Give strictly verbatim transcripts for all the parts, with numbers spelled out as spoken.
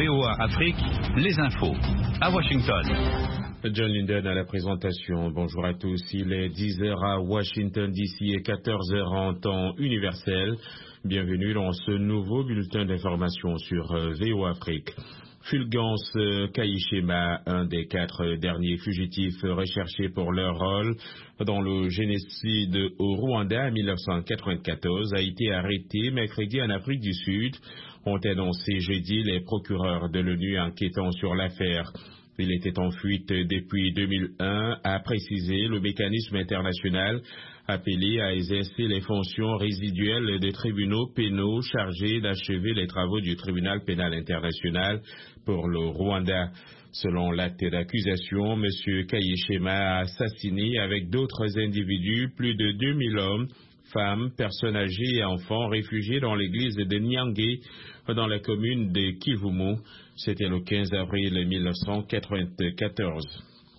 V O A Afrique, les infos. À Washington. John Linden à la présentation. Bonjour à tous. Il est dix heures à Washington D C et quatorze heures en temps universel. Bienvenue dans ce nouveau bulletin d'information sur V O A Afrique. Fulgence Kayishema, un des quatre derniers fugitifs recherchés pour leur rôle dans le génocide au Rwanda en mille neuf cent quatre-vingt-quatorze, a été arrêté mercredi en Afrique du Sud, ont annoncé jeudi les procureurs de l'ONU enquêtant sur l'affaire. Il était en fuite depuis deux mille un, a précisé le mécanisme international appelé à exercer les fonctions résiduelles des tribunaux pénaux chargés d'achever les travaux du tribunal pénal international pour le Rwanda. Selon l'acte d'accusation, M. Kayishema a assassiné avec d'autres individus plus de deux mille hommes, femmes, personnes âgées et enfants réfugiés dans l'église de Nyange, dans la commune de Kivumu. C'était le quinze avril mille neuf cent quatre-vingt-quatorze.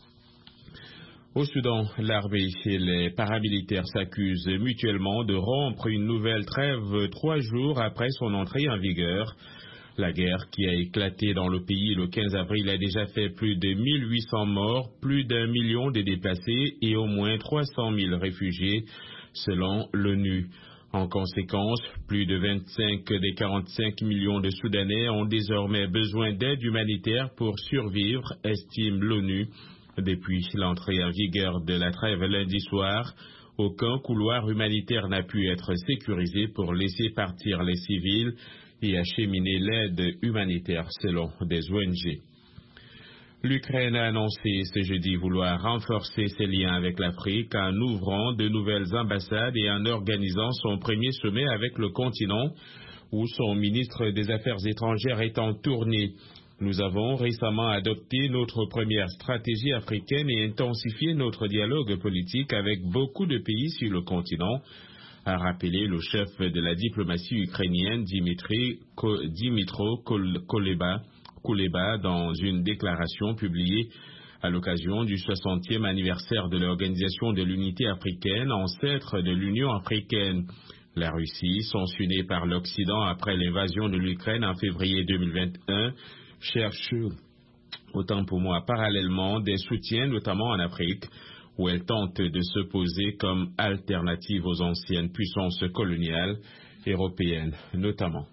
Au Soudan, l'armée et les paramilitaires s'accusent mutuellement de rompre une nouvelle trêve trois jours après son entrée en vigueur. La guerre qui a éclaté dans le pays le quinze avril a déjà fait plus de mille huit cents morts, plus d'un million de déplacés et au moins trois cent mille réfugiés, selon l'ONU. En conséquence, plus de vingt-cinq des quarante-cinq millions de Soudanais ont désormais besoin d'aide humanitaire pour survivre, estime l'ONU. Depuis l'entrée en vigueur de la trêve lundi soir, aucun couloir humanitaire n'a pu être sécurisé pour laisser partir les civils et acheminer l'aide humanitaire selon des O N G. L'Ukraine a annoncé ce jeudi vouloir renforcer ses liens avec l'Afrique en ouvrant de nouvelles ambassades et en organisant son premier sommet avec le continent où son ministre des Affaires étrangères est en tournée. Nous avons récemment adopté notre première stratégie africaine et intensifié notre dialogue politique avec beaucoup de pays sur le continent, a rappelé le chef de la diplomatie ukrainienne Dimitri Dimitro Kuleba. Kuleba dans une déclaration publiée à l'occasion du soixantième anniversaire de l'Organisation de l'Unité africaine, ancêtre de l'Union africaine. La Russie, sanctionnée par l'Occident après l'invasion de l'Ukraine en février deux mille vingt et un, cherche, autant pour moi, parallèlement des soutiens, notamment en Afrique, où elle tente de se poser comme alternative aux anciennes puissances coloniales européennes, notamment.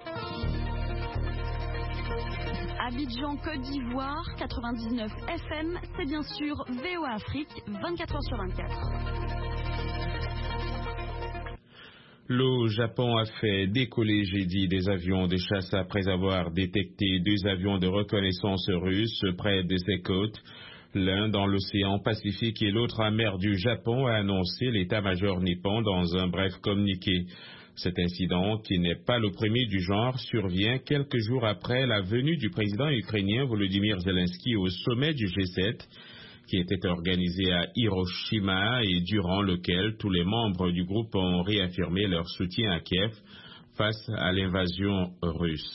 Abidjan, Côte d'Ivoire, quatre-vingt-dix-neuf F M, c'est bien sûr V O A Afrique, vingt-quatre heures sur vingt-quatre. Le Japon a fait décoller jeudi des avions de chasse après avoir détecté deux avions de reconnaissance russes près de ses côtes, l'un dans l'océan Pacifique et l'autre en mer du Japon, a annoncé l'état-major nippon dans un bref communiqué. Cet incident, qui n'est pas le premier du genre, survient quelques jours après la venue du président ukrainien Volodymyr Zelensky au sommet du G sept, qui était organisé à Hiroshima et durant lequel tous les membres du groupe ont réaffirmé leur soutien à Kiev face à l'invasion russe.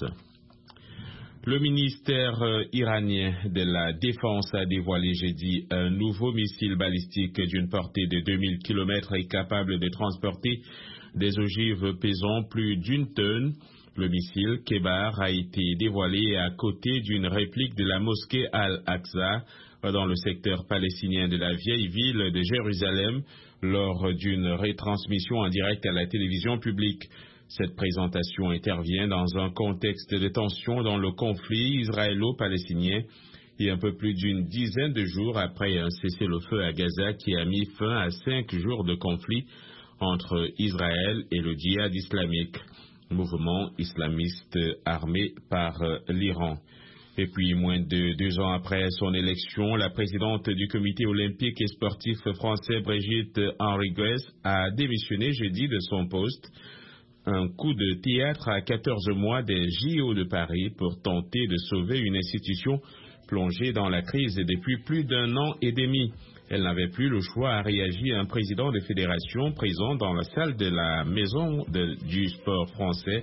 Le ministère iranien de la Défense a dévoilé jeudi un nouveau missile balistique d'une portée de deux mille kilomètres et capable de transporter des ogives pesant plus d'une tonne. Le missile Kebar a été dévoilé à côté d'une réplique de la mosquée Al-Aqsa dans le secteur palestinien de la vieille ville de Jérusalem lors d'une retransmission en direct à la télévision publique. Cette présentation intervient dans un contexte de tension dans le conflit israélo-palestinien et un peu plus d'une dizaine de jours après un cessez-le-feu à Gaza qui a mis fin à cinq jours de conflit entre Israël et le djihad islamique, mouvement islamiste armé par l'Iran. Et puis, moins de deux ans après son élection, la présidente du comité olympique et sportif français, Brigitte Henriques, a démissionné jeudi de son poste. Un coup de théâtre à quatorze mois des J O de Paris pour tenter de sauver une institution plongée dans la crise depuis plus d'un an et demi. Elle n'avait plus le choix, a réagi un président de fédération présent dans la salle de la maison de, du sport français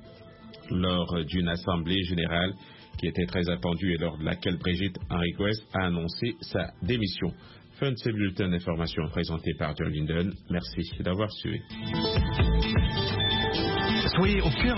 lors d'une assemblée générale qui était très attendue et lors de laquelle Brigitte Henriques a annoncé sa démission. Fin de ce bulletin d'information présenté par John Linden. Merci d'avoir suivi. Soyez au cœur